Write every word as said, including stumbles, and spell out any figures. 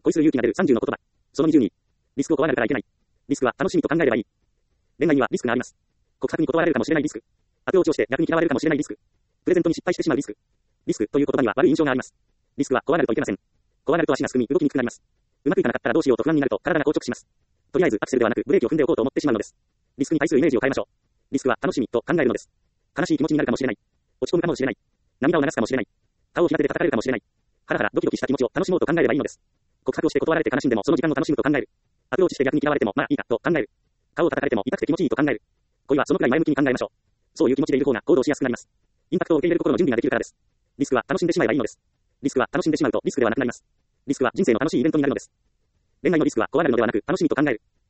恋する勇気が出るさんじゅうの言葉。そのにじゅうに。リスクを怖がるからいけない。リスクは楽しみと考えればいい。恋愛にはリスクがあります。告白に断られるかもしれないリスク。アプローチをして逆に嫌われるかもしれないリスク。プレゼントに失敗してしまうリスク。リスクという言葉には悪い印象があります。リスクは怖がるといけません。怖がると足がすくみ動きにくくなります。うまくいかなかったらどうしようと不安になると体が硬直します。とりあえずアクセルではなくブレーキを踏んでおこうと思ってしまうのです。リスクに対するイメージを変えましょう。リスクは楽しみと考えるのです。悲しい気持ちになるかもしれない。落ち込むかもしれない。涙を流すかもしれない。顔を平手で叩かれるかもしれない。ハラハラドキドキした気持ちを楽しもうと考えればいいのです。告白をして断られて悲しんでもその時間を楽しむと考える。アプローチして逆に嫌われてもまあいいかと考える。顔を叩かれても痛くて気持ちいいと考える。恋はそのくらい前向きに考えましょう。そういう気持ちでいる方が行動しやすくなります。インパクトを受け入れる心の準備ができるからです。リスクは楽しんでしまえばいいのです。リスクは楽しんでしまうとリスクではなくなります。リスクは人生の楽しいイベントになるのです。恋愛のリスクは怖がるのではなく楽しみと考える。